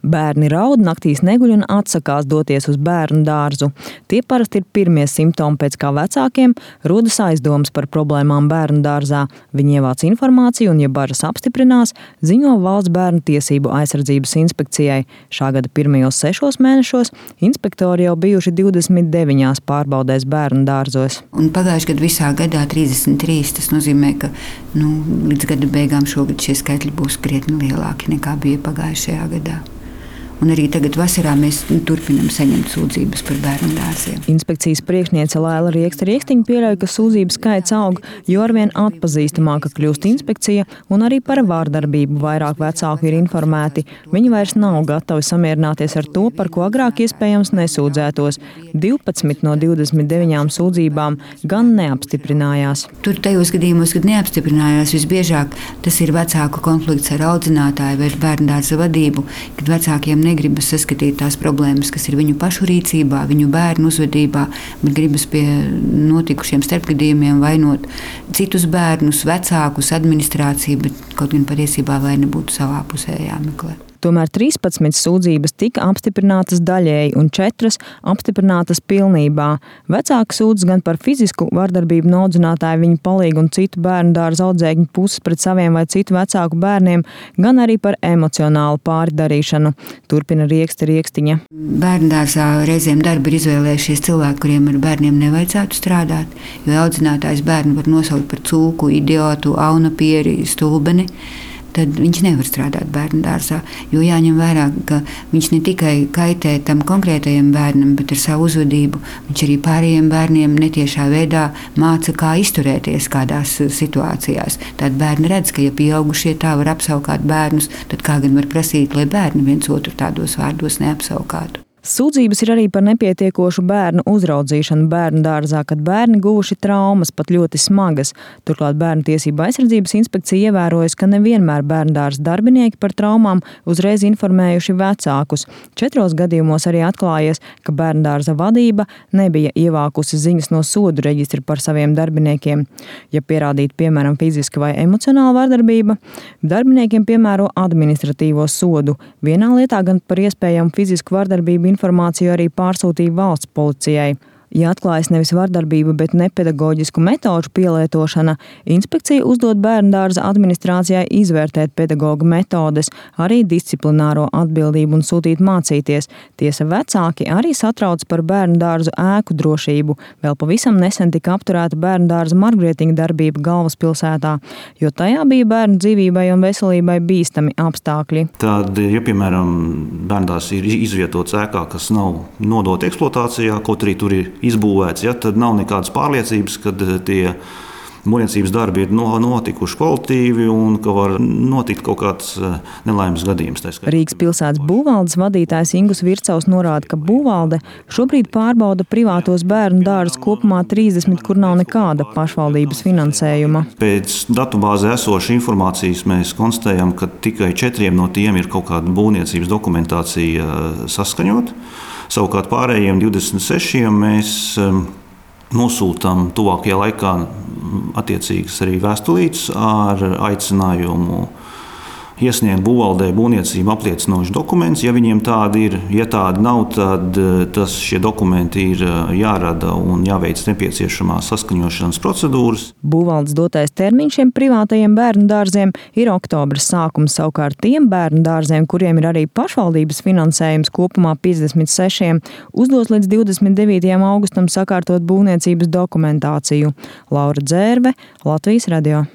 Bērni raud, naktīs neguļ un atsakās doties uz bērnu dārzu. Tie parasti ir pirmie simptomi, pēc kā vecākiem rodas aizdomas par problēmām bērnu dārzā. Viņi ievāc informāciju un, ja bažas apstiprinās, ziņo Valsts bērnu tiesību aizsardzības inspekcijai. Šā gada pirmajos 6 mēnešos inspektori jau bijuši 29 pārbaudēs bērnu dārzos. Un pagājušajā gadā visā gadā 33. Tas nozīmē, ka līdz gada beigām šogad šie skaitļi būs krietni lielāki nekā bija pagājušajā gadā. Un arī tagad vasarā mēs turpinām saņemt sūdzības par bērnu dārziem. Inspekcijas priekšniece Laila Rieksta-Riekstiņa pieļauj, ka sūdzību skaits aug, jo arvien atpazīstamāka kļūst inspekcija un arī par vārdarbību vairāk vecāku ir informēti. Viņi vairs nav gatavi samierināties ar to, par ko agrāk iespējams nesūdzētos. 12 no 29 sūdzībām gan neapstiprinājās. Tur tajos gadījumos, kad neapstiprinājās, visbiežāk tas ir vecāku konflikts ar audzinātāju vai bērnu dārza vadību, kad vecākiem negribas saskatīt tās problēmas, kas ir viņu pašu rīcībā, viņu bērnu uzvedībā, bet gribas pie notikušiem starpgadījumiem vainot citus bērnus, vecākus, administrāciju, bet kaut gan patiesībā vaina būtu savā pusē jāmeklē. Tomēr 13 sūdzības tika apstiprinātas daļēji un 4 apstiprinātas pilnībā. Vecāki sūdz gan par fizisku vardarbību no audzinātāja, viņu palīgu un citu bērnu dārza audzēkņu puses pret saviem vai citu vecāku bērniem, gan arī par emocionālu pārdarīšanu. Turpina Rieksta-Riekstiņa. Bērnu dārzā reizēm darbu ir izvēlējušies cilvēki, kuriem ar bērniem nevajadzētu strādāt, jo audzinātājs bērnu var nosaukt par cūku, idiotu, aunapieri, stulbeni. Tad viņš nevar strādāt bērnu dārzā, jo jāņem vērā, ka viņš ne tikai kaitē tam konkrētajam bērnam, bet ar savu uzvedību viņš arī pārējiem bērniem netiešā veidā māca, kā izturēties kādās situācijās. Tad bērni redz, ka ja pieaugušie tā var apsaukāt bērnus, tad kā gan var prasīt, lai bērni viens otru tādos vārdos neapsaukātu. Sūdzības ir arī par nepietiekošu bērnu uzraudzīšanu bērnu dārzā, kad bērni guvuši traumas, pat ļoti smagas. Turklāt Bērnu tiesību aizsardzības inspekcija ievērojas, ka nevienmēr bērnu dārza darbinieki par traumām uzreiz informējuši vecākus. 4 gadījumos arī atklājies, ka bērnu dārza vadība nebija ievākusi ziņas no sodu reģistra par saviem darbiniekiem. Ja pierādīta, piemēram, fiziska vai emocionāla vardarbība, darbiniekiem piemēro administratīvo sodu. Vienā lietā gan par iespējamu fizisku vardarbību informāciju arī pārsūtīja valsts policijai. Ja atklājas nevis vardarbība, bet nepedagoģisku metožu pielietošana, inspekcija uzdod bērnu dārza administrācijai izvērtēt pedagoga metodes, arī disciplināro atbildību un sūtīt mācīties. Tiesa vecāki arī satrauc par bērnu dārzu ēku drošību. Vēl pavisam nesen tika apturēta bērnu dārza Margrietiņa darbība galvaspilsētā, jo tajā bija bērnu dzīvībai un veselībai bīstami apstākļi. Tad, ja, piemēram, bērnu dārzs ir izvietots ēkā, kas nav nodota eksploatācijā, kaut arī tur ir izbūvēts, ja, tad nav nekādas pārliecības, ka tie būvniecības darbi ir notikuši kvalitīvi un ka var notikt kaut kāds nelaimes gadījums. Rīgas pilsētas būvvaldes vadītājs Ingus Vircaus norāda, ka būvvalde šobrīd pārbauda privātos bērnu dārzus kopumā 30, kur nav nekāda pašvaldības finansējuma. Pēc datubāzē esošas informācijas mēs konstatējam, ka tikai 4 no tiem ir kaut kāda būvniecības dokumentācija saskaņot. Savukārt pārējiem 26 mēs nosūtām tuvākajā laikā attiecīgas arī vēstulītes ar aicinājumu iesniegt būvvaldei būvniecību apliecinošs dokuments. Ja viņiem tādi ir, ja tādi nav, tad šie dokumenti ir jārada un jāveic nepieciešamās saskaņošanas procedūras. Būvvaldes dotais termiņš šiem privātajiem bērnu dārziem ir oktobra sākums. Savukārt tiem bērnu dārziem, kuriem ir arī pašvaldības finansējums kopumā 56, uzdos līdz 29. augustam sakārtot būvniecības dokumentāciju. Laura Dzērve, Latvijas radio.